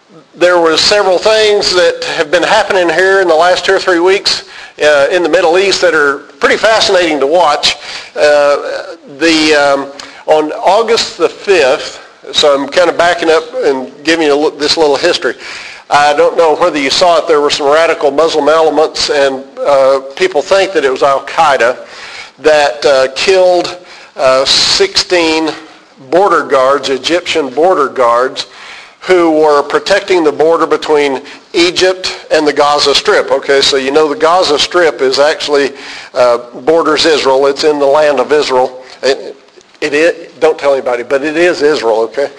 there were several things that have been happening here in the last 2 or 3 weeks in the Middle East that are pretty fascinating to watch. On August the 5th, so I'm kind of backing up and giving you this little history. I don't know whether you saw it. There were some radical Muslim elements, and people think that it was Al-Qaeda that killed 16 border guards, Egyptian border guards, who were protecting the border between Egypt and the Gaza Strip. Okay, so you know the Gaza Strip is actually borders Israel. It's in the land of Israel. It is, don't tell anybody, but it is Israel, okay?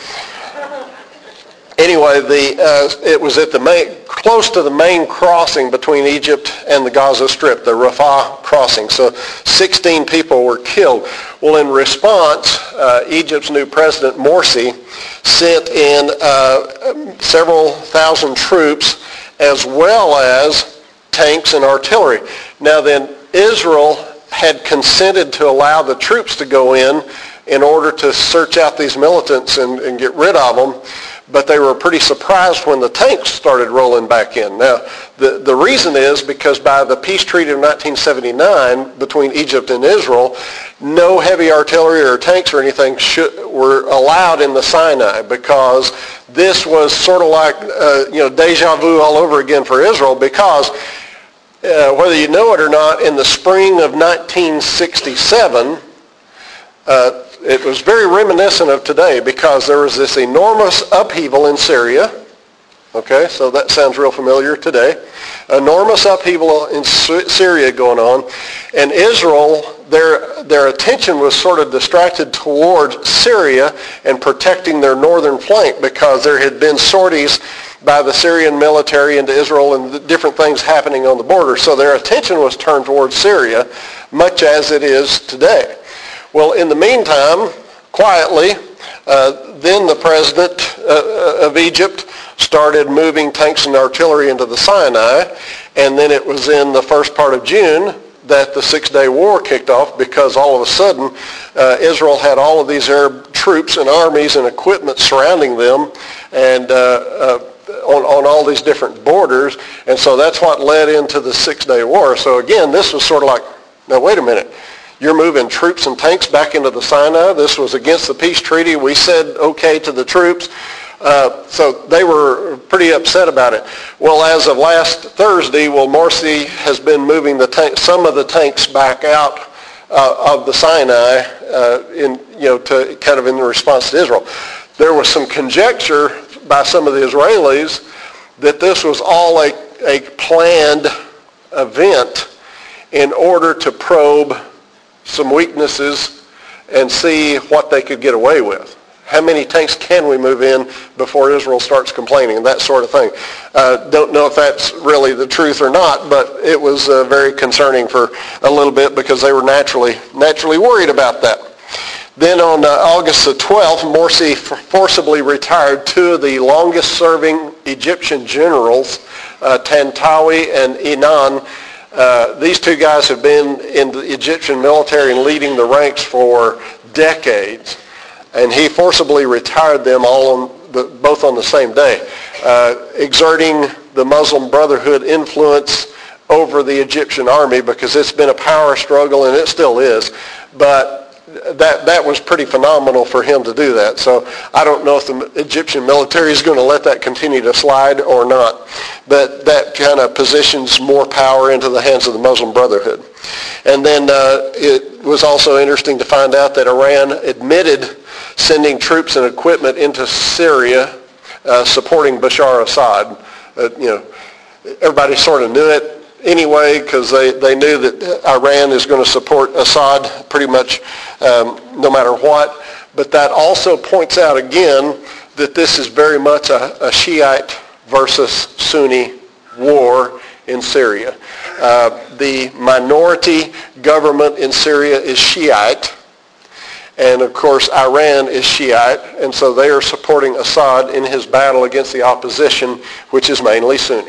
Anyway, it was at close to the main crossing between Egypt and the Gaza Strip, the Rafah crossing. So 16 people were killed. Well, in response, Egypt's new president, Morsi, sent in several thousand troops as well as tanks and artillery. Now then, Israel had consented to allow the troops to go in order to search out these militants and get rid of them. But they were pretty surprised when the tanks started rolling back in. Now, the reason is because by the peace treaty of 1979 between Egypt and Israel, no heavy artillery or tanks or anything were allowed in the Sinai, because this was sort of like deja vu all over again for Israel, because whether you know it or not, in the spring of 1967, it was very reminiscent of today, because there was this enormous upheaval in Syria. Okay, so that sounds real familiar today. Enormous upheaval in Syria going on. And Israel, their attention was sort of distracted towards Syria and protecting their northern flank, because there had been sorties by the Syrian military into Israel and different things happening on the border. So their attention was turned towards Syria, much as it is today. Well, in the meantime, quietly, then the president of Egypt started moving tanks and artillery into the Sinai, and then it was in the first part of June that the Six-Day War kicked off, because all of a sudden Israel had all of these Arab troops and armies and equipment surrounding them, and on all these different borders, and so that's what led into the Six-Day War. So again, this was sort of like, now wait a minute. You're moving troops and tanks back into the Sinai. This was against the peace treaty. We said okay to the troops. So they were pretty upset about it. Well, as of last Thursday, Morsi has been moving some of the tanks back out of the Sinai to kind of in response to Israel. There was some conjecture by some of the Israelis that this was all a planned event in order to probe some weaknesses and see what they could get away with. How many tanks can we move in before Israel starts complaining, that sort of thing. Don't know if that's really the truth or not, but it was very concerning for a little bit, because they were naturally worried about that. Then on August the 12th, Morsi forcibly retired 2 of the longest-serving Egyptian generals, Tantawi and Inan. These 2 guys have been in the Egyptian military and leading the ranks for decades, and he forcibly retired them both on the same day, exerting the Muslim Brotherhood influence over the Egyptian army, because it's been a power struggle, and it still is, but that was pretty phenomenal for him to do that. So I don't know if the Egyptian military is going to let that continue to slide or not. But that kind of positions more power into the hands of the Muslim Brotherhood. And then it was also interesting to find out that Iran admitted sending troops and equipment into Syria supporting Bashar Assad. Everybody sort of knew it anyway, because they knew that Iran is going to support Assad pretty much no matter what. But that also points out again that this is very much a Shiite versus Sunni war in Syria. The minority government in Syria is Shiite, and of course Iran is Shiite, and so they are supporting Assad in his battle against the opposition, which is mainly Sunni.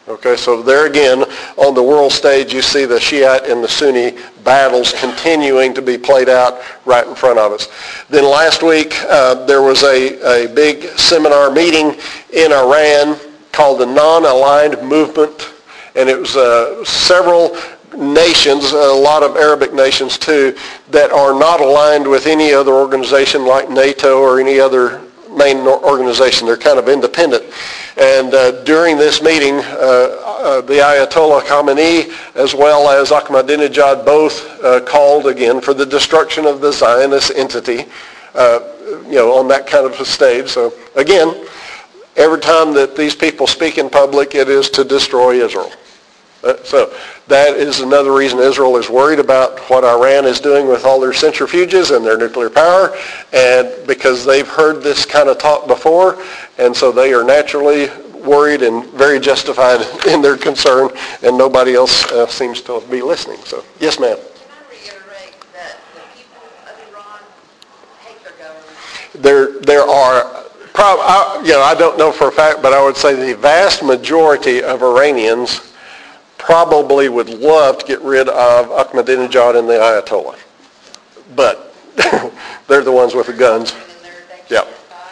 Okay, so there again, on the world stage, you see the Shiite and the Sunni battles continuing to be played out right in front of us. Then last week, there was a big seminar meeting in Iran called the Non-Aligned Movement, and it was several nations, a lot of Arabic nations too, that are not aligned with any other organization like NATO or any other main organization. They're kind of independent. And during this meeting, the Ayatollah Khamenei as well as Ahmadinejad both called again for the destruction of the Zionist entity, on that kind of a stage. So again, every time that these people speak in public, it is to destroy Israel. So that is another reason Israel is worried about what Iran is doing with all their centrifuges and their nuclear power, and because they've heard this kind of talk before, and so they are naturally worried and very justified in their concern, and nobody else seems to be listening. So, yes, ma'am. Can I reiterate that the people of Iran hate their government? There are, I don't know for a fact, but I would say the vast majority of Iranians probably would love to get rid of Ahmadinejad and the Ayatollah. But they're the ones with the guns. Yeah.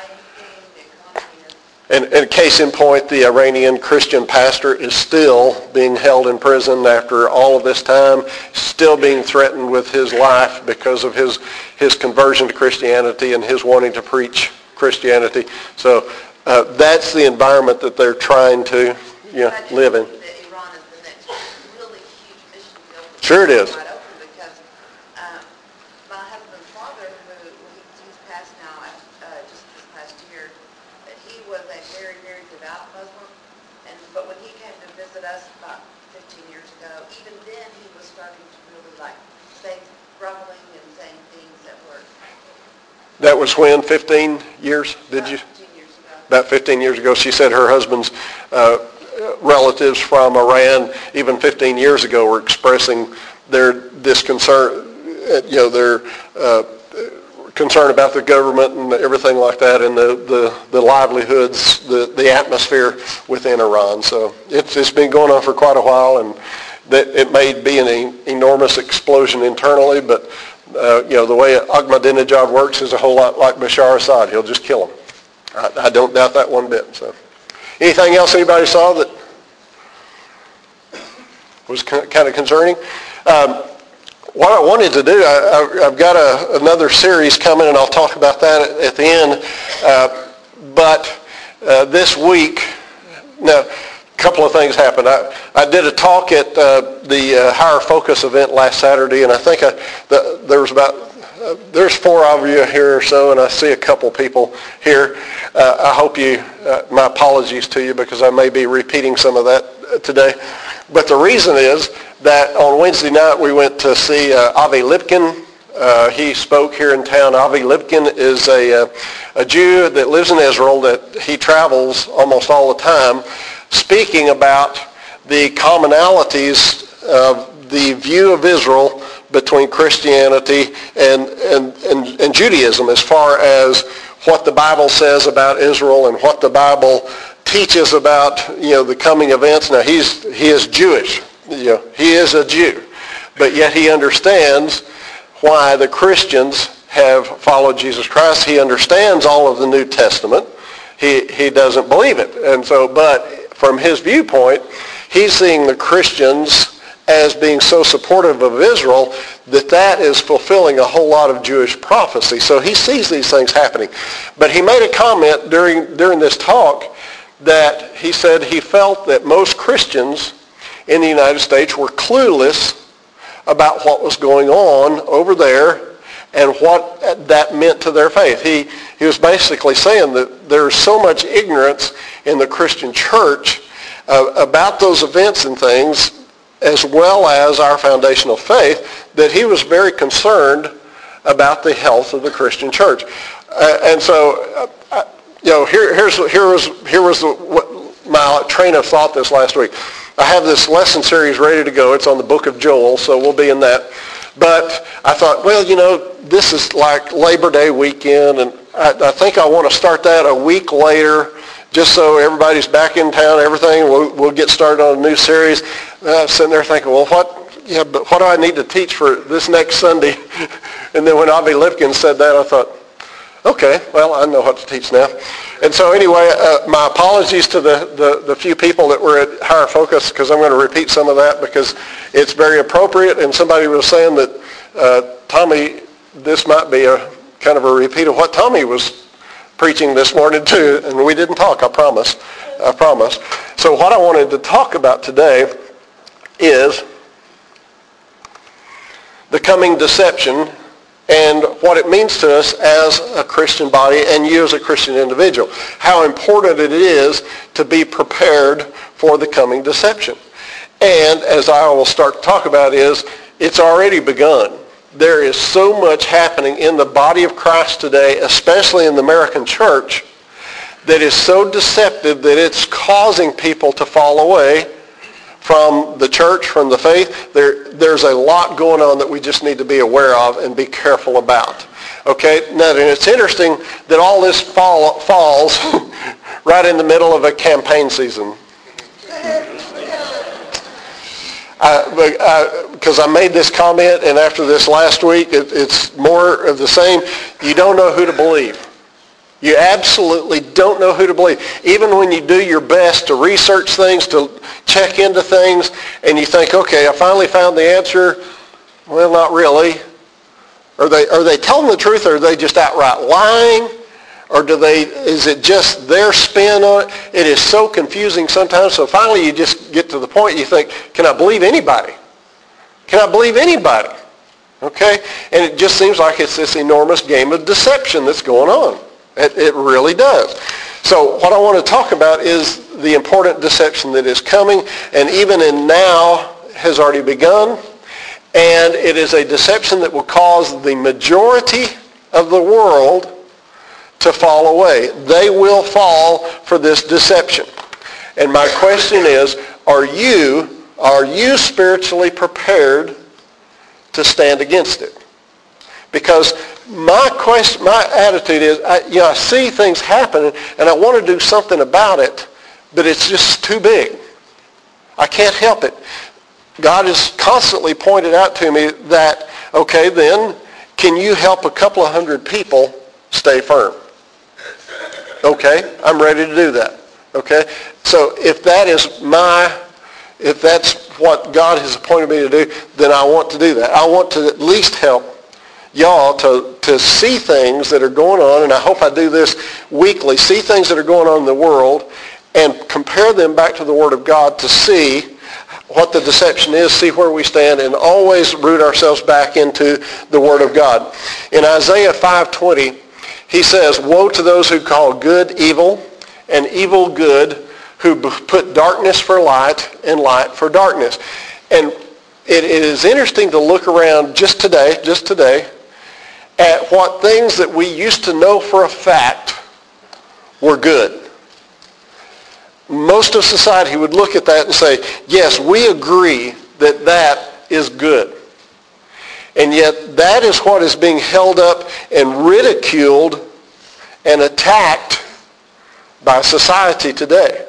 And case in point, the Iranian Christian pastor is still being held in prison after all of this time, still being threatened with his life because of his conversion to Christianity and his wanting to preach Christianity. So that's the environment that they're trying to live in. Sure it is. Because my husband's father, he's passed now, just this past year, but he was a very, very devout Muslim. But when he came to visit us about 15 years ago, even then he was starting to really grumbling and saying things that were. That was when, 15 years, did you? 15 years ago. About 15 years ago, she said her husband's relatives from Iran, even 15 years ago, were expressing their disconcern, their concern about the government and everything like that, and the livelihoods, the atmosphere within Iran. So it's been going on for quite a while, and that it may be an enormous explosion internally, but the way Ahmadinejad works is a whole lot like Bashar Assad. He'll just kill them. I don't doubt that one bit. So. Anything else anybody saw that was kind of concerning? What I wanted to do, I've got another series coming, and I'll talk about that at the end. But this week, now, a couple of things happened. I did a talk at the Higher Focus event last Saturday, and I think there's 4 of you here or so, and I see a couple people here. I hope my apologies to you because I may be repeating some of that today. But the reason is that on Wednesday night we went to see Avi Lipkin. He spoke here in town. Avi Lipkin is a Jew that lives in Israel, that he travels almost all the time, speaking about the commonalities of the view of Israel between Christianity and Judaism, as far as what the Bible says about Israel and what the Bible teaches about the coming events. Now he is Jewish, he is a Jew, but yet he understands why the Christians have followed Jesus Christ. He understands all of the New Testament. He doesn't believe it, and so but from his viewpoint, he's seeing the Christians as being so supportive of Israel that is fulfilling a whole lot of Jewish prophecy. So he sees these things happening. But he made a comment during this talk that he said he felt that most Christians in the United States were clueless about what was going on over there and what that meant to their faith. He was basically saying that there's so much ignorance in the Christian church about those events and things, as well as our foundational faith, that he was very concerned about the health of the Christian church. And so, here was my train of thought this last week. I have this lesson series ready to go. It's on the book of Joel, so we'll be in that. But I thought, this is like Labor Day weekend, and I think I want to start that a week later, just so everybody's back in town, everything, we'll get started on a new series. I'm sitting there thinking, well, what do I need to teach for this next Sunday? And then when Avi Lipkin said that, I thought, okay, well, I know what to teach now. And so anyway, my apologies to the few people that were at Higher Focus, because I'm going to repeat some of that because it's very appropriate. And somebody was saying that, Tommy, this might be a kind of a repeat of what Tommy was preaching this morning too, and we didn't talk, I promise. So what I wanted to talk about today is the coming deception and what it means to us as a Christian body and you as a Christian individual. How important it is to be prepared for the coming deception. And as I will start to talk about is, it's already begun. There is so much happening in the body of Christ today, especially in the American church, that is so deceptive that it's causing people to fall away from the church, from the faith. There's a lot going on that we just need to be aware of and be careful about. Okay, now and it's interesting that all this falls right in the middle of a campaign season. Because I made this comment, and after this last week, it's more of the same. You don't know who to believe. You absolutely don't know who to believe. Even when you do your best to research things, to check into things, and you think, okay, I finally found the answer. Well, not really. Are they telling the truth, or are they just outright lying? Or is it just their spin on it? It is so confusing sometimes. So finally you just get to the point you think, can I believe anybody? Can I believe anybody? Okay? And it just seems like it's this enormous game of deception that's going on. It really does. So what I want to talk about is the important deception that is coming, and even in now has already begun. And it is a deception that will cause the majority of the world to fall away. They will fall for this deception. And my question is, are you spiritually prepared to stand against it? Because my attitude is, I see things happening and I want to do something about it, but it's just too big. I can't help it. God has constantly pointed out to me that, okay, then, can you help a couple of hundred people stay firm? Okay, I'm ready to do that. Okay, so if that's what God has appointed me to do, then I want to do that. I want to at least help y'all to see things that are going on, and I hope I do this weekly, see things that are going on in the world and compare them back to the Word of God to see what the deception is, see where we stand, and always root ourselves back into the Word of God. In Isaiah 5:20, he says, woe to those who call good evil and evil good, who put darkness for light and light for darkness. And it is interesting to look around just today, at what things that we used to know for a fact were good. Most of society would look at that and say, yes, we agree that that is good. And yet that is what is being held up and ridiculed and attacked by society today.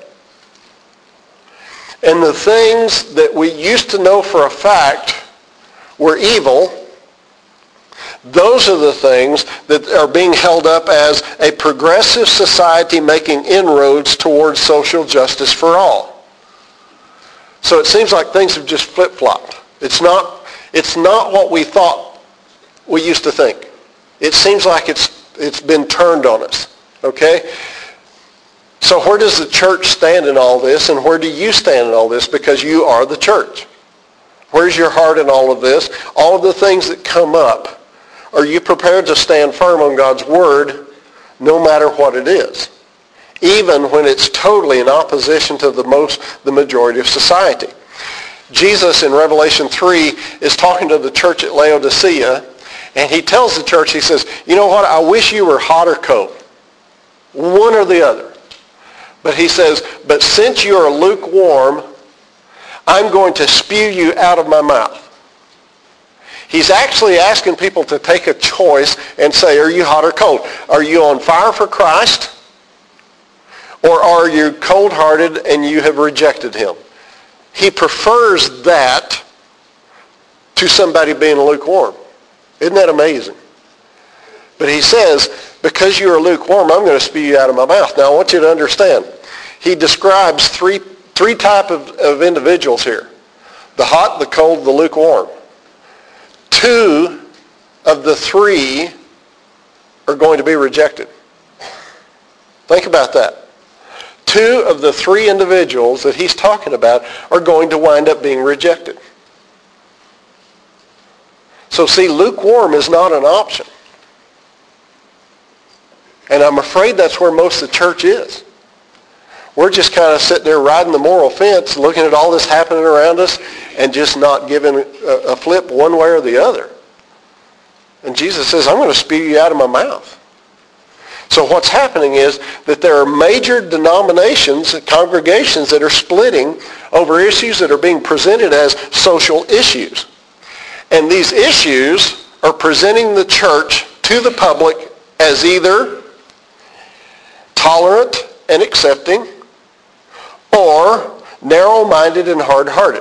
And the things that we used to know for a fact were evil, those are the things that are being held up as a progressive society making inroads towards social justice for all. So it seems like things have just flip-flopped. It's not what we thought we used to think. It seems like it's been turned on us. Okay? So where does the church stand in all this, and where do you stand in all this? Because you are the church. Where's your heart in all of this? All of the things that come up, are you prepared to stand firm on God's Word no matter what it is? Even when it's totally in opposition to the majority of society. Jesus in Revelation 3 is talking to the church at Laodicea, and he tells the church, he says, you know what, I wish you were hot or cold. One or the other. But he says, but since you are lukewarm, I'm going to spew you out of my mouth. He's actually asking people to take a choice and say, are you hot or cold? Are you on fire for Christ? Or are you cold-hearted and you have rejected him? He prefers that to somebody being lukewarm. Isn't that amazing? But he says, because you are lukewarm, I'm going to spew you out of my mouth. Now, I want you to understand. He describes three types of individuals here. The hot, the cold, the lukewarm. 2 of the 3 are going to be rejected. Think about that. 2 of the 3 individuals that he's talking about are going to wind up being rejected. So see, lukewarm is not an option. And I'm afraid that's where most of the church is. We're just kind of sitting there riding the moral fence, looking at all this happening around us, and just not giving a flip one way or the other. And Jesus says, I'm going to spew you out of my mouth. So what's happening is that there are major denominations, congregations that are splitting over issues that are being presented as social issues. And these issues are presenting the church to the public as either tolerant and accepting or narrow-minded and hard-hearted.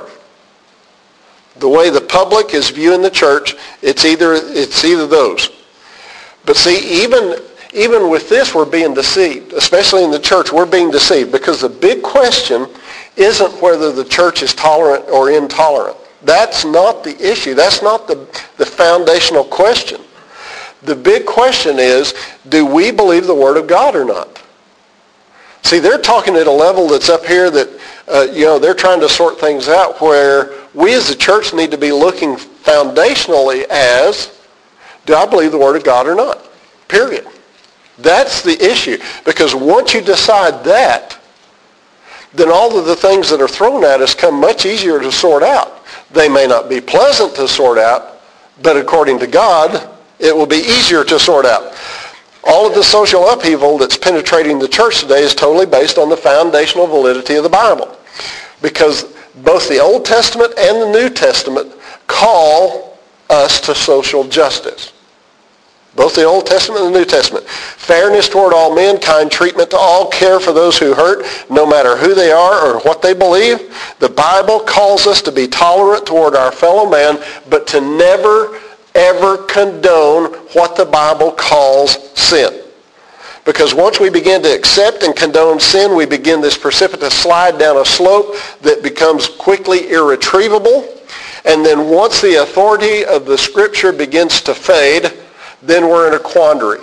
The way the public is viewing the church, it's either those. But see, even with this, we're being deceived. Especially in the church, we're being deceived because the big question isn't whether the church is tolerant or intolerant. That's not the issue. That's not the foundational question. The big question is, do we believe the Word of God or not? See, they're talking at a level that's up here that, they're trying to sort things out where we as a church need to be looking foundationally as, do I believe the Word of God or not? Period. That's the issue. Because once you decide that, then all of the things that are thrown at us come much easier to sort out. They may not be pleasant to sort out, but according to God, it will be easier to sort out. All of the social upheaval that's penetrating the church today is totally based on the foundational validity of the Bible. Because both the Old Testament and the New Testament call us to social justice. Both the Old Testament and the New Testament. Fairness toward all men, kind treatment to all, care for those who hurt, no matter who they are or what they believe. The Bible calls us to be tolerant toward our fellow man, but to never, ever condone what the Bible calls sin. Because once we begin to accept and condone sin, we begin this precipitous slide down a slope that becomes quickly irretrievable. And then once the authority of the Scripture begins to fade, then we're in a quandary.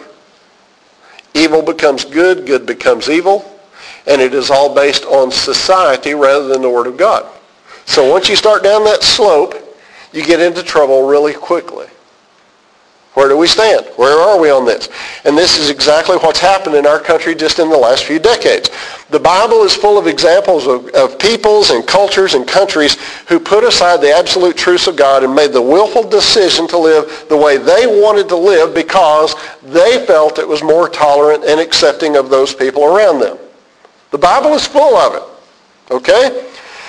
Evil becomes good, good becomes evil, and it is all based on society rather than the Word of God. So once you start down that slope, you get into trouble really quickly. Where do we stand? Where are we on this? And this is exactly what's happened in our country just in the last few decades. The Bible is full of examples of peoples and cultures and countries who put aside the absolute truths of God and made the willful decision to live the way they wanted to live because they felt it was more tolerant and accepting of those people around them. The Bible is full of it. Okay?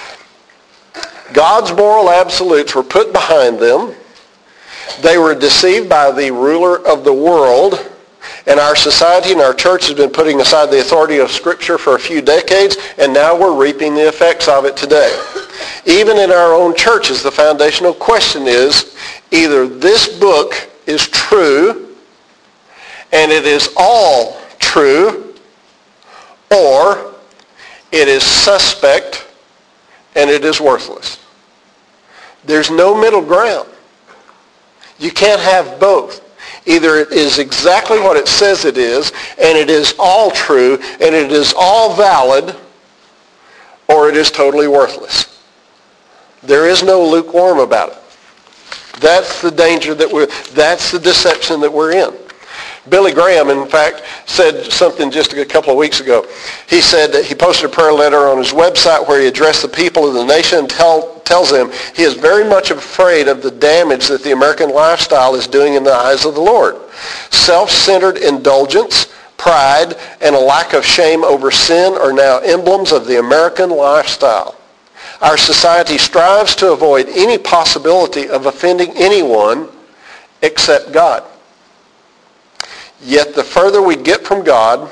God's moral absolutes were put behind them. They were deceived by the ruler of the world, and our society and our church has been putting aside the authority of Scripture for a few decades, and now we're reaping the effects of it today. Even in our own churches, the foundational question is either this book is true, and it is all true, or it is suspect, and it is worthless. There's no middle ground. You can't have both. Either it is exactly what it says it is, and it is all true, and it is all valid, or it is totally worthless. There is no lukewarm about it. That's the danger that's the deception that we're in. Billy Graham, in fact, said something just a couple of weeks ago. He said that he posted a prayer letter on his website where he addressed the people of the nation and tells them he is very much afraid of the damage that the American lifestyle is doing in the eyes of the Lord. Self-centered indulgence, pride, and a lack of shame over sin are now emblems of the American lifestyle. Our society strives to avoid any possibility of offending anyone except God. Yet the further we get from God,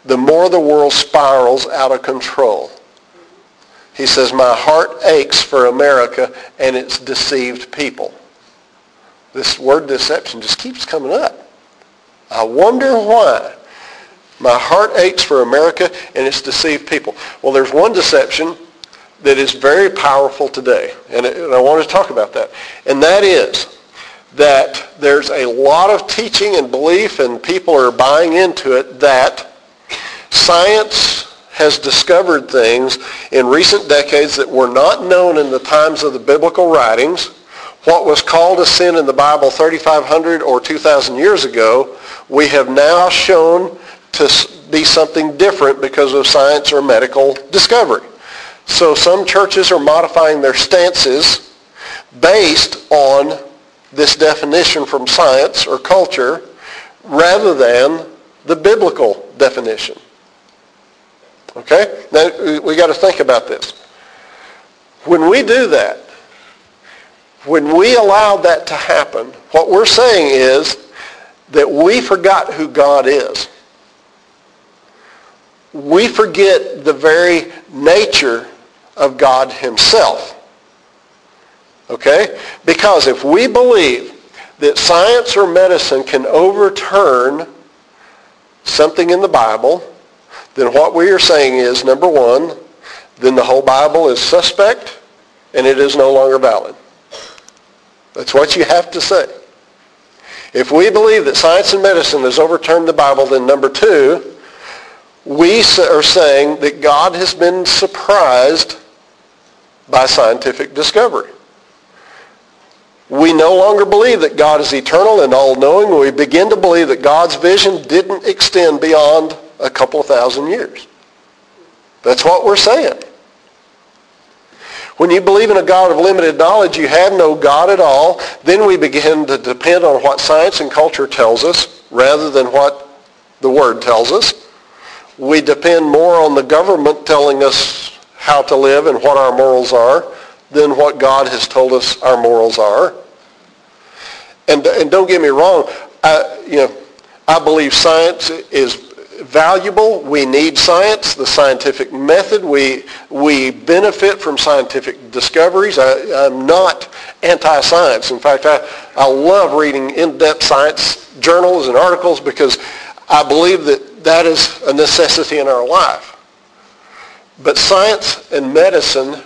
the more the world spirals out of control. He says, my heart aches for America and its deceived people. This word deception just keeps coming up. I wonder why. My heart aches for America and its deceived people. Well, there's one deception that is very powerful today, and I want to talk about that. And that is that there's a lot of teaching and belief, and people are buying into it, that science has discovered things in recent decades that were not known in the times of the biblical writings. What was called a sin in the Bible 3,500 or 2,000 years ago, we have now shown to be something different because of science or medical discovery. So some churches are modifying their stances based on this definition from science or culture rather than the biblical definition. Okay? Now, we got to think about this. When we do that, when we allow that to happen, what we're saying is that we forgot who God is. We forget the very nature of God himself. Okay? Because if we believe that science or medicine can overturn something in the Bible, then what we are saying is, number one, then the whole Bible is suspect and it is no longer valid. That's what you have to say. If we believe that science and medicine has overturned the Bible, then number two, we are saying that God has been surprised by scientific discovery. We no longer believe that God is eternal and all-knowing. We begin to believe that God's vision didn't extend beyond a couple of thousand years. That's what we're saying. When you believe in a God of limited knowledge, you have no God at all. Then we begin to depend on what science and culture tells us rather than what the Word tells us. We depend more on the government telling us how to live and what our morals are than what God has told us our morals are. And don't get me wrong, I believe science is valuable. We need science, the scientific method. We benefit from scientific discoveries. I'm not anti-science. In fact, I love reading in-depth science journals and articles because I believe that is a necessity in our life. But science and medicine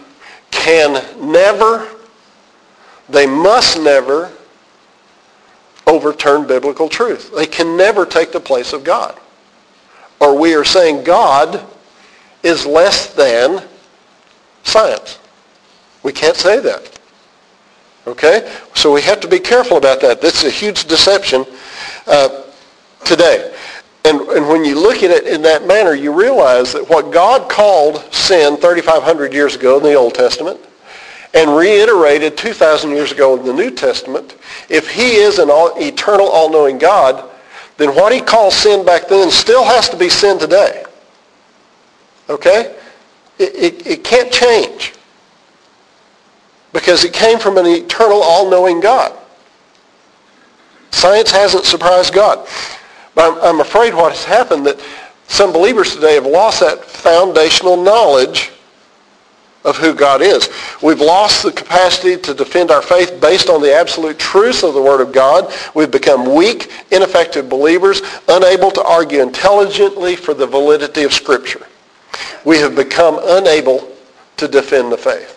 they must never overturn biblical truth. They can never take the place of God. Or we are saying God is less than science. We can't say that. Okay? So we have to be careful about that. This is a huge deception today. And when you look at it in that manner, you realize that what God called sin 3,500 years ago in the Old Testament and reiterated 2,000 years ago in the New Testament, if he is an eternal, all-knowing God, then what he calls sin back then still has to be sin today. Okay? It can't change because it came from an eternal, all-knowing God. Science hasn't surprised God. But I'm afraid what has happened that some believers today have lost that foundational knowledge of who God is. We've lost the capacity to defend our faith based on the absolute truth of the Word of God. We've become weak, ineffective believers, unable to argue intelligently for the validity of Scripture. We have become unable to defend the faith.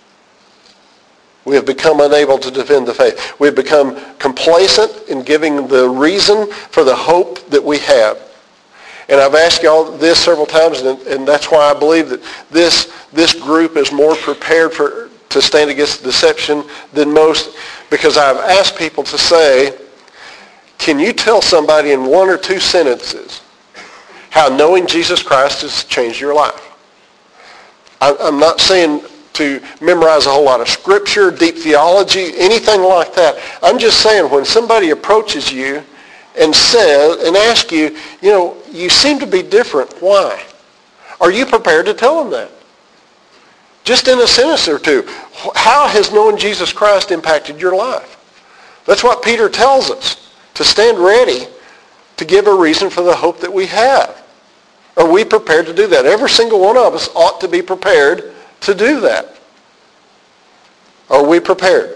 We have become unable to defend the faith. We've become complacent in giving the reason for the hope that we have. And I've asked y'all this several times, and that's why I believe that this group is more prepared to stand against deception than most, because I've asked people to say, can you tell somebody in one or two sentences how knowing Jesus Christ has changed your life? I'm not saying to memorize a whole lot of scripture, deep theology, anything like that. I'm just saying when somebody approaches you and asks you, you seem to be different. Why? Are you prepared to tell them that? Just in a sentence or two. How has knowing Jesus Christ impacted your life? That's what Peter tells us, to stand ready to give a reason for the hope that we have. Are we prepared to do that? Every single one of us ought to be prepared to do that. Are we prepared?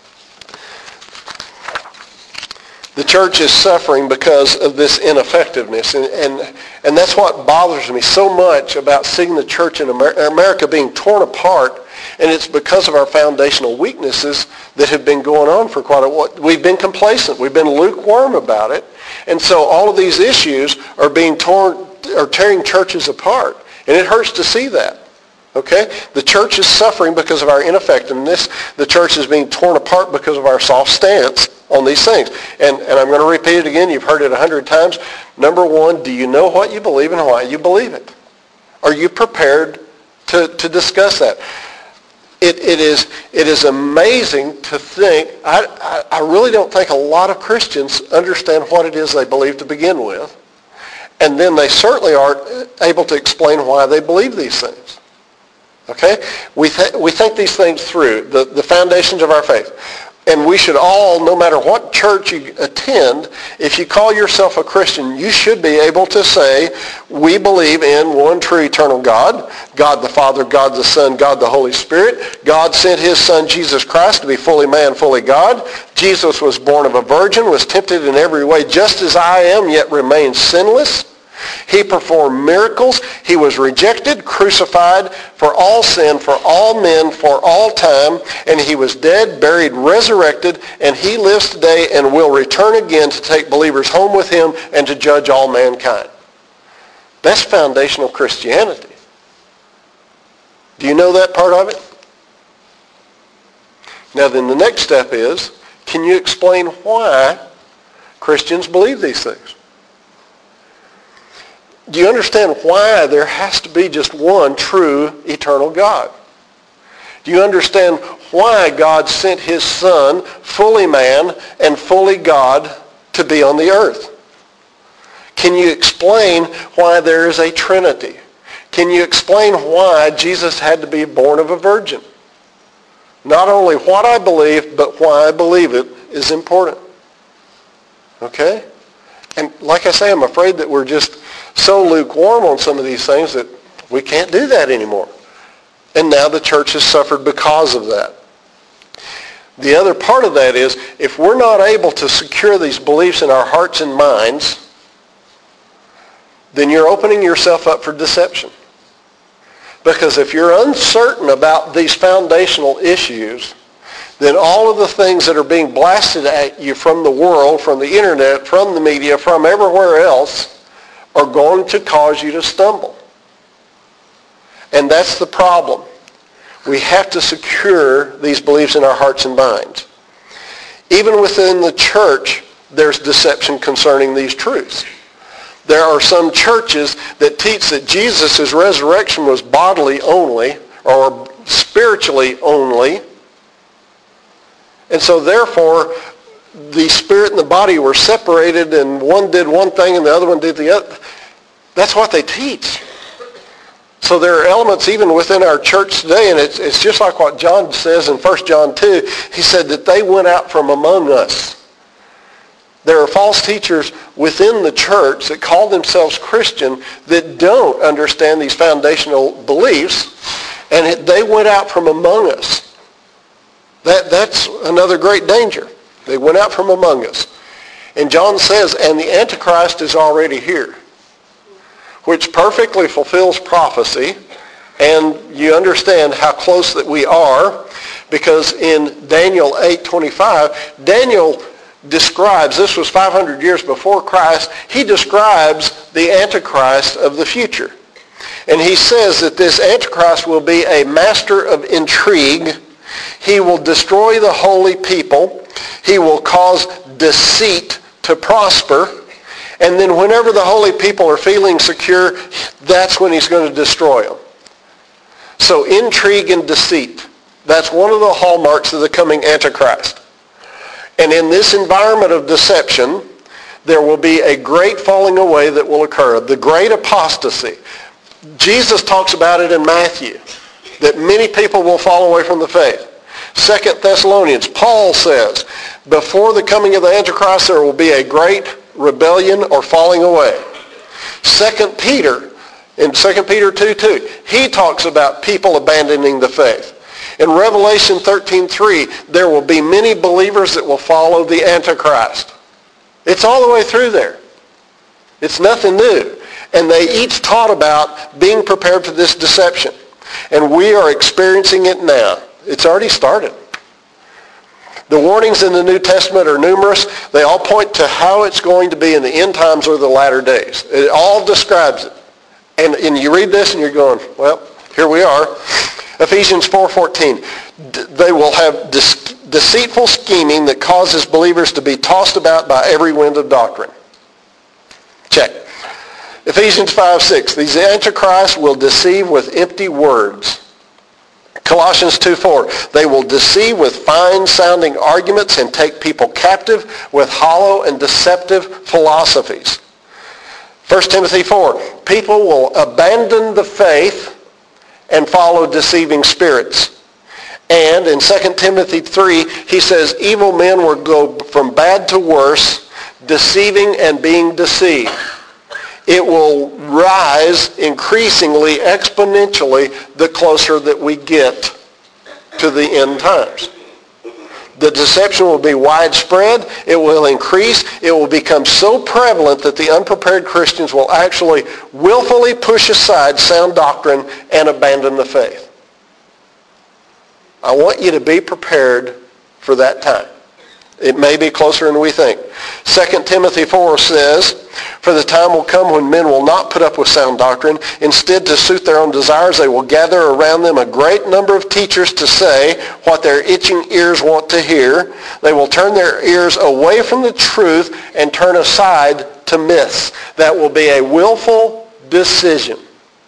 The church is suffering because of this ineffectiveness. And that's what bothers me so much about seeing the church in America being torn apart. And it's because of our foundational weaknesses that have been going on for quite a while. We've been complacent. We've been lukewarm about it. And so all of these issues are tearing churches apart. And it hurts to see that. Okay? The church is suffering because of our ineffectiveness. The church is being torn apart because of our soft stance on these things. And I'm going to repeat it again. You've heard it 100 times. Number one, do you know what you believe and why you believe it? Are you prepared to discuss that? It is amazing to think. I really don't think a lot of Christians understand what it is they believe to begin with. And then they certainly aren't able to explain why they believe these things. Okay? We think these things through, the foundations of our faith. And we should all, no matter what church you attend, if you call yourself a Christian, you should be able to say, we believe in one true eternal God, God the Father, God the Son, God the Holy Spirit. God sent his Son, Jesus Christ, to be fully man, fully God. Jesus was born of a virgin, was tempted in every way, just as I am, yet remains sinless. He performed miracles. He was rejected, crucified for all sin, for all men, for all time. And he was dead, buried, resurrected, and he lives today and will return again to take believers home with him and to judge all mankind. That's foundational Christianity. Do you know that part of it? Now then the next step is, can you explain why Christians believe these things? Do you understand why there has to be just one true eternal God? Do you understand why God sent his Son, fully man and fully God, to be on the earth? Can you explain why there is a Trinity? Can you explain why Jesus had to be born of a virgin? Not only what I believe, but why I believe it is important. Okay? And like I say, I'm afraid that we're just so lukewarm on some of these things that we can't do that anymore. And now the church has suffered because of that. The other part of that is, if we're not able to secure these beliefs in our hearts and minds, then you're opening yourself up for deception. Because if you're uncertain about these foundational issues, then all of the things that are being blasted at you from the world, from the internet, from the media, from everywhere else, are going to cause you to stumble. And that's the problem. We have to secure these beliefs in our hearts and minds. Even within the church, there's deception concerning these truths. There are some churches that teach that Jesus' resurrection was bodily only, or spiritually only. And so therefore, the spirit and the body were separated, and one did one thing and the other one did the other. That's what they teach. So there are elements even within our church today, and it's just like what John says in 1 John 2. He said that they went out from among us. There are false teachers within the church that call themselves Christian that don't understand these foundational beliefs, and they went out from among us. That's another great danger. They went out from among us. And John says, and the Antichrist is already here, which perfectly fulfills prophecy. And you understand how close that we are, because in Daniel 8:25, Daniel describes, this was 500 years before Christ, he describes the Antichrist of the future. And he says that this Antichrist will be a master of intrigue. He will destroy the holy people. He will cause deceit to prosper. And then whenever the holy people are feeling secure, that's when he's going to destroy them. So intrigue and deceit, that's one of the hallmarks of the coming Antichrist. And in this environment of deception, there will be a great falling away that will occur, the great apostasy. Jesus talks about it in Matthew, that many people will fall away from the faith. 2 Thessalonians, Paul says, before the coming of the Antichrist, there will be a great rebellion or falling away. 2 Peter In 2 Peter 2:2, he talks about people abandoning the faith. In Revelation 13:3, there will be many believers that will follow the Antichrist. It's all the way through there. It's nothing new. And they each taught about being prepared for this deception. And we are experiencing it now. It's already started. The warnings in the New Testament are numerous. They all point to how it's going to be in the end times or the latter days. It all describes it. And you read this and you're going, well, here we are. Ephesians 4:14. They will have deceitful scheming that causes believers to be tossed about by every wind of doctrine. Check. Ephesians 5:6. These antichrists will deceive with empty words. Colossians 2:4. They will deceive with fine-sounding arguments and take people captive with hollow and deceptive philosophies. 1 Timothy 4. People will abandon the faith and follow deceiving spirits. And in 2 Timothy 3, he says, evil men will go from bad to worse, deceiving and being deceived. It will rise increasingly, exponentially, the closer that we get to the end times. The deception will be widespread. It will increase. It will become so prevalent that the unprepared Christians will actually willfully push aside sound doctrine and abandon the faith. I want you to be prepared for that time. It may be closer than we think. 2 Timothy 4 says, for the time will come when men will not put up with sound doctrine. Instead, to suit their own desires, they will gather around them a great number of teachers to say what their itching ears want to hear. They will turn their ears away from the truth and turn aside to myths. That will be a willful decision.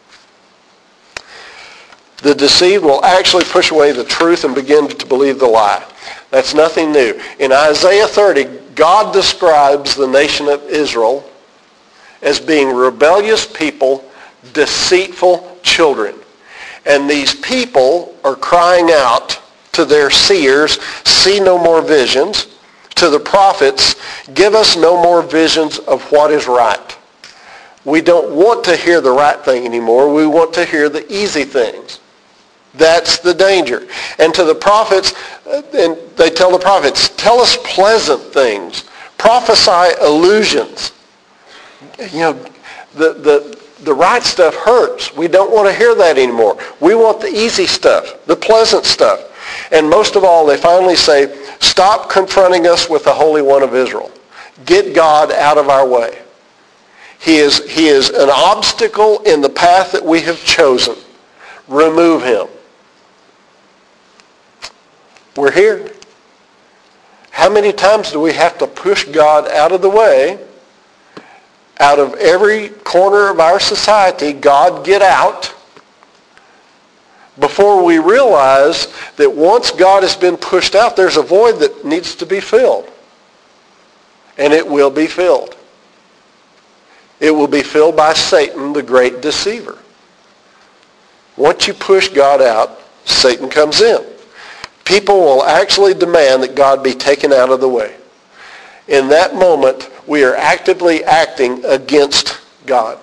The deceived will actually push away the truth and begin to believe the lie. That's nothing new. In Isaiah 30, God describes the nation of Israel as being rebellious people, deceitful children. And these people are crying out to their seers, see no more visions, to the prophets, give us no more visions of what is right. We don't want to hear the right thing anymore. We want to hear the easy things. That's the danger. And to the prophets, and they tell the prophets, tell us pleasant things. Prophesy illusions. You know, the right stuff hurts. We don't want to hear that anymore. We want the easy stuff, the pleasant stuff. And most of all, they finally say, stop confronting us with the Holy One of Israel. Get God out of our way. He is an obstacle in the path that we have chosen. Remove him. We're here. How many times do we have to push God out of the way? Out of every corner of our society, God, get out, before we realize that once God has been pushed out, there's a void that needs to be filled. And it will be filled. It will be filled by Satan, the great deceiver. Once you push God out, Satan comes in. People will actually demand that God be taken out of the way. In that moment, we are actively acting against God.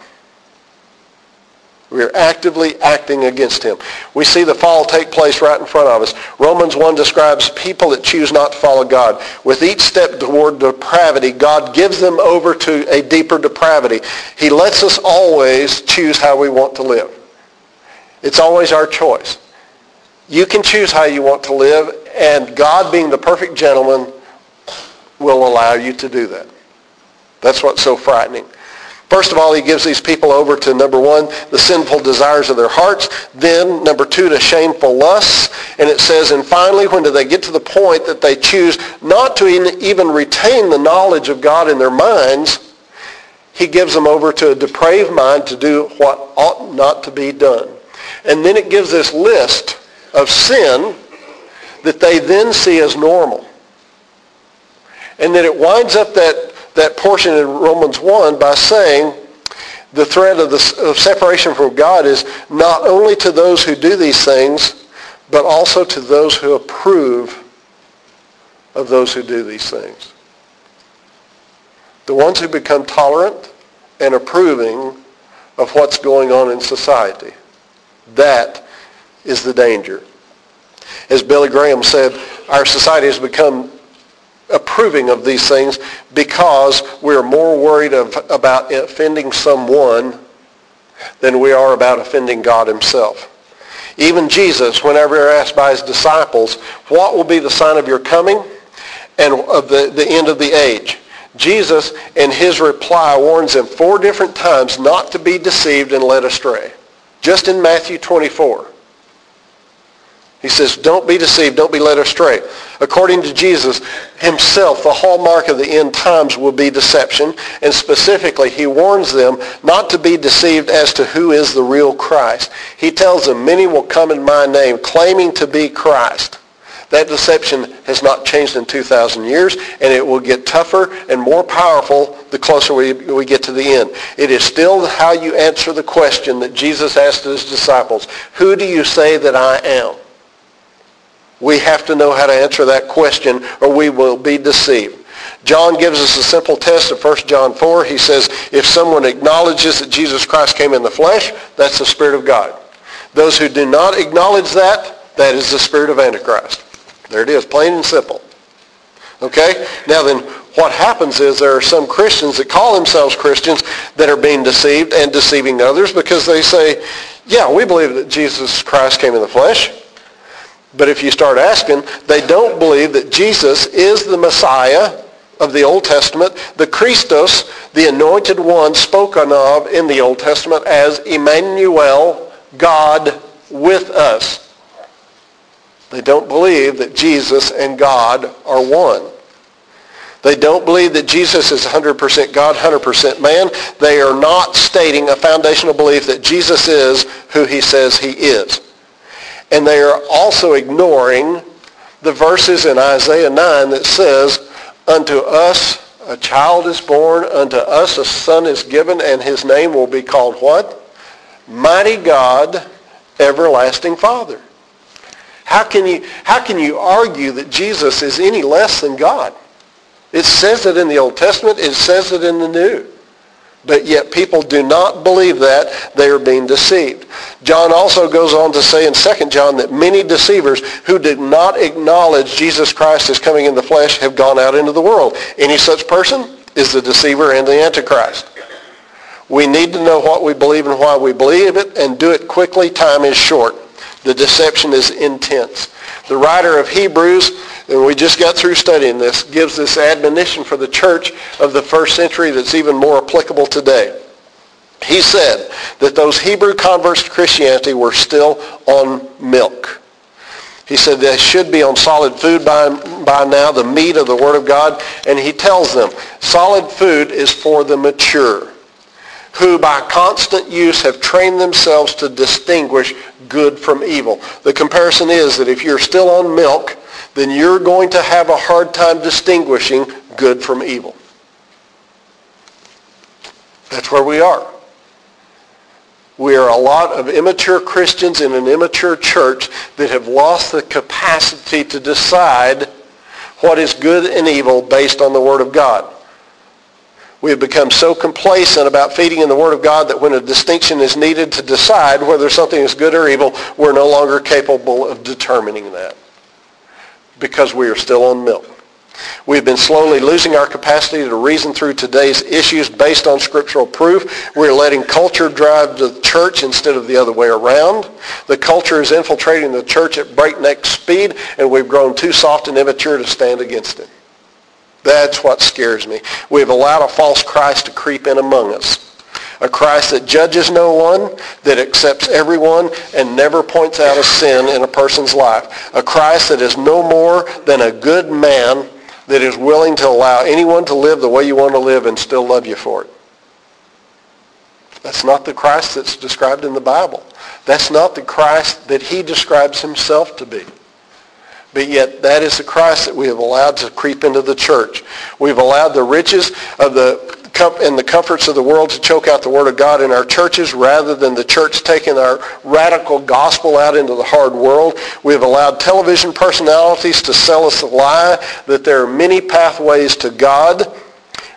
We are actively acting against him. We see the fall take place right in front of us. Romans 1 describes people that choose not to follow God. With each step toward depravity, God gives them over to a deeper depravity. He lets us always choose how we want to live. It's always our choice. You can choose how you want to live, and God, being the perfect gentleman, will allow you to do that. That's what's so frightening. First of all, he gives these people over to, number one, the sinful desires of their hearts. Then, number two, to shameful lusts. And it says, and finally, when do they get to the point that they choose not to even retain the knowledge of God in their minds, he gives them over to a depraved mind to do what ought not to be done. And then it gives this list of sin that they then see as normal. And then it winds up that portion in Romans 1 by saying the threat of separation from God is not only to those who do these things, but also to those who approve of those who do these things. The ones who become tolerant and approving of what's going on in society. That is the danger. As Billy Graham said, our society has become approving of these things because we're more worried about offending someone than we are about offending God himself. Even Jesus, whenever asked by his disciples, what will be the sign of your coming and of the end of the age? Jesus, in his reply, warns them 4 different times not to be deceived and led astray. Just in Matthew 24. He says, don't be deceived, don't be led astray. According to Jesus himself, the hallmark of the end times will be deception, and specifically he warns them not to be deceived as to who is the real Christ. He tells them, many will come in my name claiming to be Christ. That deception has not changed in 2,000 years, and it will get tougher and more powerful the closer we get to the end. It is still how you answer the question that Jesus asked his disciples, who do you say that I am? We have to know how to answer that question or we will be deceived. John gives us a simple test of 1 John 4. He says, if someone acknowledges that Jesus Christ came in the flesh, that's the Spirit of God. Those who do not acknowledge that, that is the spirit of Antichrist. There it is, plain and simple. Okay? Now then, what happens is there are some Christians that call themselves Christians that are being deceived and deceiving others because they say, yeah, we believe that Jesus Christ came in the flesh. But if you start asking, they don't believe that Jesus is the Messiah of the Old Testament, the Christos, the anointed one spoken of in the Old Testament as Emmanuel, God with us. They don't believe that Jesus and God are one. They don't believe that Jesus is 100% God, 100% man. They are not stating a foundational belief that Jesus is who he says he is. And they are also ignoring the verses in Isaiah 9 that says, unto us a child is born, unto us a son is given, and his name will be called what? Mighty God, Everlasting Father. How can you argue that Jesus is any less than God? It says it in the Old Testament. It says it in the New. But yet people do not believe that. They are being deceived. John also goes on to say in 2 John that many deceivers who did not acknowledge Jesus Christ as coming in the flesh have gone out into the world. Any such person is the deceiver and the Antichrist. We need to know what we believe and why we believe it, and do it quickly. Time is short. The deception is intense. The writer of Hebrews, and we just got through studying this, gives this admonition for the church of the first century that's even more applicable today. He said that those Hebrew converts to Christianity were still on milk. He said they should be on solid food by now, the meat of the Word of God. And he tells them solid food is for the mature, who by constant use have trained themselves to distinguish good from evil. The comparison is that if you're still on milk, then you're going to have a hard time distinguishing good from evil. That's where we are. We are a lot of immature Christians in an immature church that have lost the capacity to decide what is good and evil based on the Word of God. We have become so complacent about feeding in the Word of God that when a distinction is needed to decide whether something is good or evil, we're no longer capable of determining that because we are still on milk. We've been slowly losing our capacity to reason through today's issues based on scriptural proof. We're letting culture drive the church instead of the other way around. The culture is infiltrating the church at breakneck speed, and we've grown too soft and immature to stand against it. That's what scares me. We've allowed a false Christ to creep in among us. A Christ that judges no one, that accepts everyone, and never points out a sin in a person's life. A Christ that is no more than a good man that is willing to allow anyone to live the way you want to live and still love you for it. That's not the Christ that's described in the Bible. That's not the Christ that he describes himself to be. But yet that is the Christ that we have allowed to creep into the church. We've allowed the riches of and the comforts of the world to choke out the Word of God in our churches rather than the church taking our radical gospel out into the hard world. We've allowed television personalities to sell us the lie that there are many pathways to God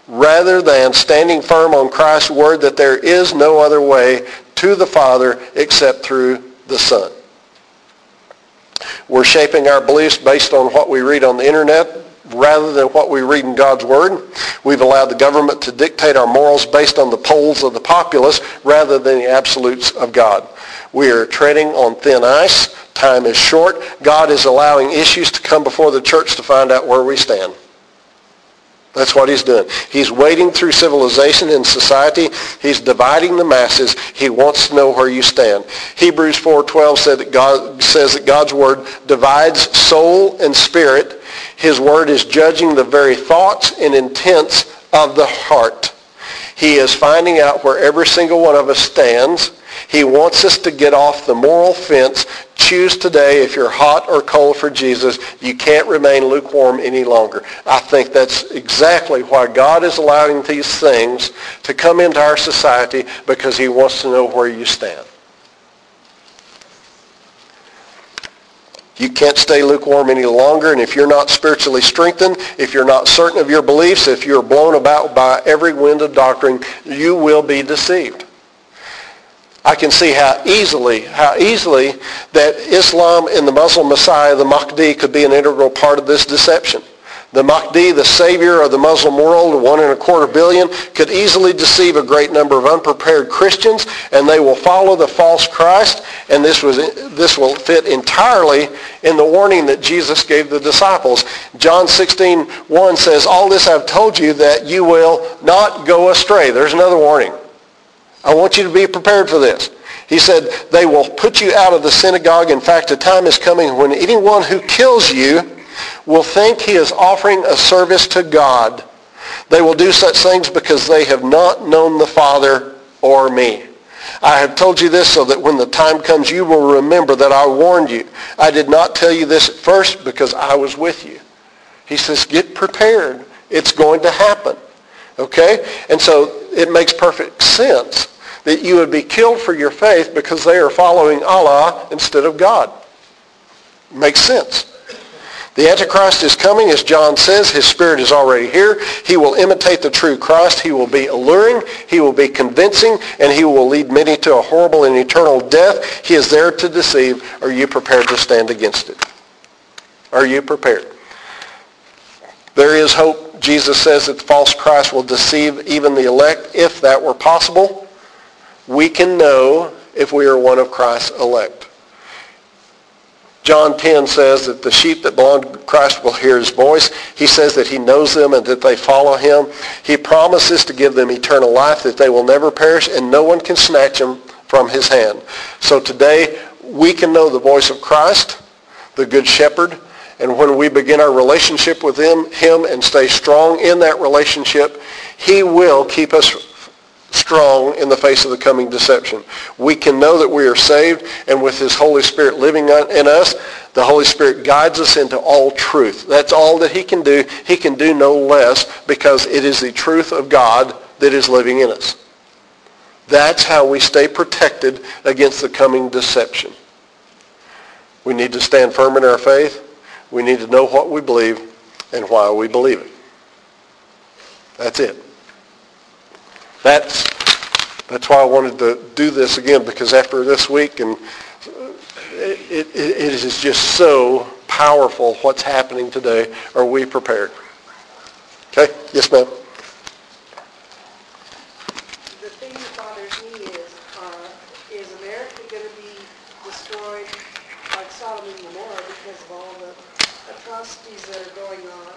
rather than standing firm on Christ's word that there is no other way to the Father except through the Son. We're shaping our beliefs based on what we read on the internet rather than what we read in God's Word. We've allowed the government to dictate our morals based on the polls of the populace rather than the absolutes of God. We are treading on thin ice. Time is short. God is allowing issues to come before the church to find out where we stand. That's what he's doing. He's wading through civilization and society. He's dividing the masses. He wants to know where you stand. Hebrews 4:12 says that God's word divides soul and spirit. His word is judging the very thoughts and intents of the heart. He is finding out where every single one of us stands. He wants us to get off the moral fence. Choose today if you're hot or cold for Jesus. You can't remain lukewarm any longer. I think that's exactly why God is allowing these things to come into our society, because he wants to know where you stand. You can't stay lukewarm any longer, and if you're not spiritually strengthened, if you're not certain of your beliefs, if you're blown about by every wind of doctrine, you will be deceived. I can see how easily that Islam and the Muslim Messiah, the Mahdi, could be an integral part of this deception. The Mahdi, the savior of the Muslim world, 1.25 billion, could easily deceive a great number of unprepared Christians, and they will follow the false Christ, and this will fit entirely in the warning that Jesus gave the disciples. John 16:1 says, "All this I've told you that you will not go astray." There's another warning. I want you to be prepared for this. He said, "They will put you out of the synagogue. In fact, a time is coming when anyone who kills you will think he is offering a service to God. They will do such things because they have not known the Father or me. I have told you this so that when the time comes you will remember that I warned you. I did not tell you this at first because I was with you." He says, get prepared. It's going to happen. Okay? And so it makes perfect sense that you would be killed for your faith because they are following Allah instead of God. Makes sense. The Antichrist is coming, as John says. His spirit is already here. He will imitate the true Christ. He will be alluring. He will be convincing. And he will lead many to a horrible and eternal death. He is there to deceive. Are you prepared to stand against it? Are you prepared? There is hope. Jesus says that the false Christ will deceive even the elect. If that were possible, we can know if we are one of Christ's elect. John 10 says that the sheep that belong to Christ will hear his voice. He says that he knows them and that they follow him. He promises to give them eternal life, that they will never perish, and no one can snatch them from his hand. So today, we can know the voice of Christ, the Good Shepherd, and when we begin our relationship with him and stay strong in that relationship, he will keep us strong in the face of the coming deception. We can know that we are saved, and with his Holy Spirit living in us, the Holy Spirit guides us into all truth. That's all that he can do. He can do no less, because it is the truth of God that is living in us. That's how we stay protected against the coming deception. We need to stand firm in our faith. We need to know what we believe and why we believe it. That's it. That's why I wanted to do this again, because after this week, and it is just so powerful what's happening today. Are we prepared? Okay? Yes, ma'am. The thing that bothers me is America going to be destroyed like Sodom and Gomorrah because of all the atrocities that are going on?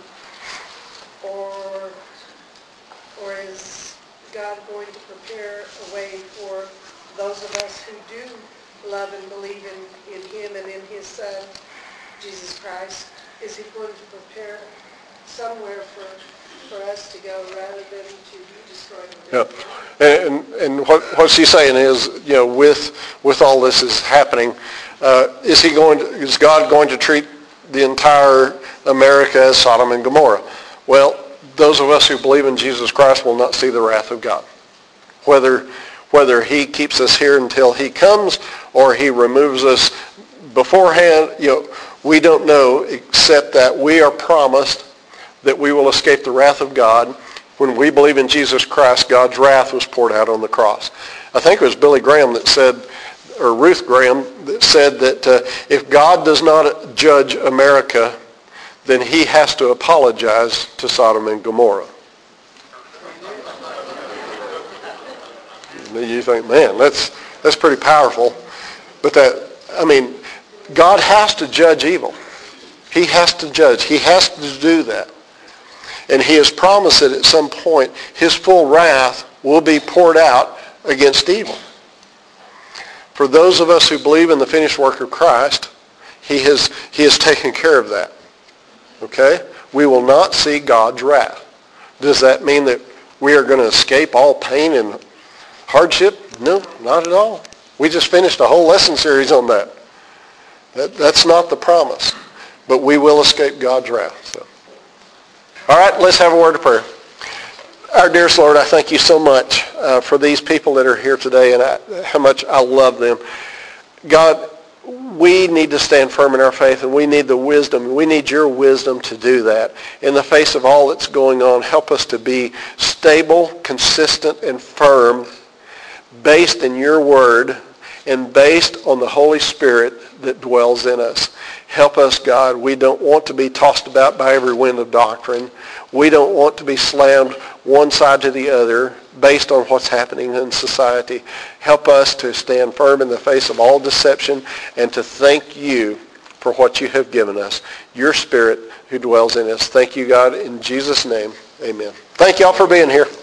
Or is God going to prepare a way for those of us who do love and believe in him and in his Son, Jesus Christ? Is he going to prepare somewhere for us to go rather than to be destroyed? Yeah. And what she's saying is, with all this is happening, is God going to treat the entire America as Sodom and Gomorrah? Well, those of us who believe in Jesus Christ will not see the wrath of God. Whether he keeps us here until he comes or he removes us beforehand, we don't know, except that we are promised that we will escape the wrath of God When we believe in Jesus Christ, God's wrath was poured out on the cross. I think it was Billy Graham that said, or Ruth Graham that said that if God does not judge America, then he has to apologize to Sodom and Gomorrah. You think, man, that's pretty powerful. But God has to judge evil. He has to judge. He has to do that. And he has promised that at some point his full wrath will be poured out against evil. For those of us who believe in the finished work of Christ, he has taken care of that. Okay? We will not see God's wrath. Does that mean that we are going to escape all pain and hardship? No, not at all. We just finished a whole lesson series on that. That's not the promise. But we will escape God's wrath. So. All right, let's have a word of prayer. Our dearest Lord, I thank you so much for these people that are here today and how much I love them. God, we need to stand firm in our faith, and we need the wisdom. We need your wisdom to do that. In the face of all that's going on, help us to be stable, consistent, and firm, based in your word and based on the Holy Spirit that dwells in us. Help us, God. We don't want to be tossed about by every wind of doctrine. We don't want to be slammed one side to the other based on what's happening in society. Help us to stand firm in the face of all deception and to thank you for what you have given us, your Spirit who dwells in us. Thank you, God. In Jesus' name, amen. Thank you all for being here.